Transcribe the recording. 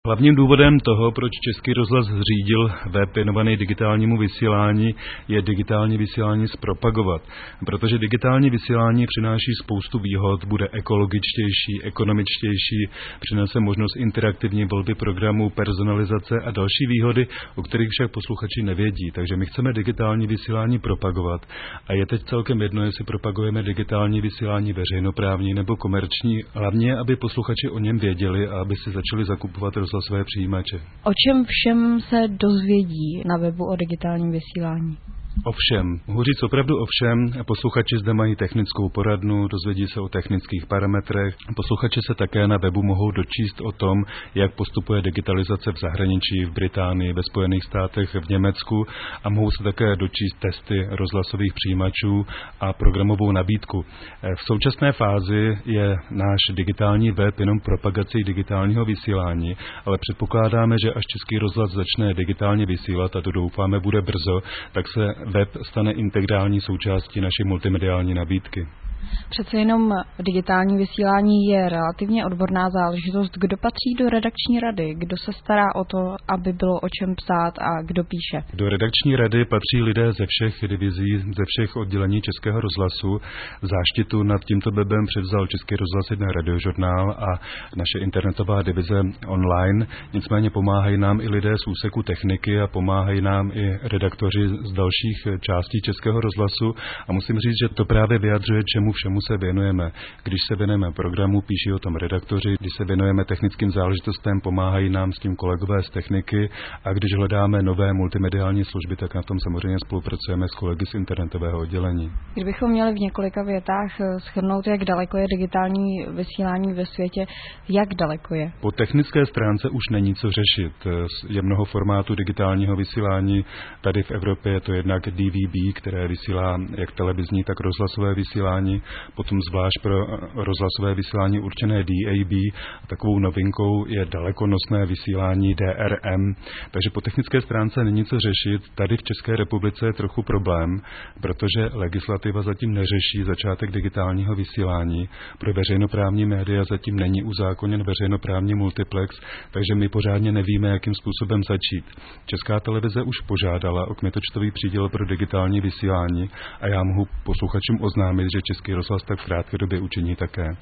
Hlavním důvodem toho, proč Český rozhlas zřídil web věnovaný digitálnímu vysílání, je digitální vysílání zpropagovat. Protože digitální vysílání přináší spoustu výhod, bude ekologičtější, ekonomičtější, přinese možnost interaktivní volby programů, personalizace a další výhody, o kterých však posluchači nevědí. Takže my chceme digitální vysílání propagovat a je teď celkem jedno, jestli propagujeme digitální vysílání veřejnoprávní nebo komerční, hlavně aby posluchači o něm věděli a aby si začali zakupovat rozhlasové přijímače. O čem všem se dozvědí na webu o digitálním vysílání? Ovšem, mohu říct opravdu ovšem, posluchači zde mají technickou poradnu, dozvědí se o technických parametrech, posluchači se také na webu mohou dočíst o tom, jak postupuje digitalizace v zahraničí, v Británii, ve Spojených státech, v Německu a mohou se také dočíst testy rozhlasových přijímačů a programovou nabídku. V současné fázi je náš digitální web jenom propagací digitálního vysílání, ale předpokládáme, že až Český rozhlas začne digitálně vysílat, a to doufáme bude brzo, tak se web stane integrální součástí naší multimediální nabídky. Přece jenom digitální vysílání je relativně odborná záležitost. Kdo patří do redakční rady? Kdo se stará o to, aby bylo o čem psát a kdo píše? Do redakční rady patří lidé ze všech divizí, ze všech oddělení Českého rozhlasu. Záštitu nad tímto webem převzal Český rozhlas 1 radiožurnál a naše internetová divize online. Nicméně pomáhají nám i lidé z úseku techniky a pomáhají nám i redaktoři z dalších částí Českého rozhlasu. A musím říct, že to právě vyjadřuje, čemu všemu se věnujeme. Když se věnujeme programu, píší o tom redaktoři, když se věnujeme technickým záležitostem, pomáhají nám s tím kolegové z techniky a když hledáme nové multimediální služby, tak na tom samozřejmě spolupracujeme s kolegy z internetového oddělení. Kdybychom měli v několika větách shrnout, jak daleko je digitální vysílání ve světě, jak daleko je? Po technické stránce už není co řešit. Je mnoho formátů digitálního vysílání. Tady v Evropě je to jednak DVB, které vysílá jak televizní, tak rozhlasové vysílání. Potom zvlášť pro rozhlasové vysílání určené DAB. Takovou novinkou je dalekonosné vysílání DRM. Takže po technické stránce není co řešit. Tady v České republice je trochu problém, protože legislativa zatím neřeší začátek digitálního vysílání. Pro veřejnoprávní média zatím není uzákoněn veřejnoprávní multiplex, takže my pořádně nevíme, jakým způsobem začít. Česká televize už požádala o kmitočtový příděl pro digitální vysílání a já mohu posluchačům oznámit, že Český rozhlas tak v krátké době učiní také.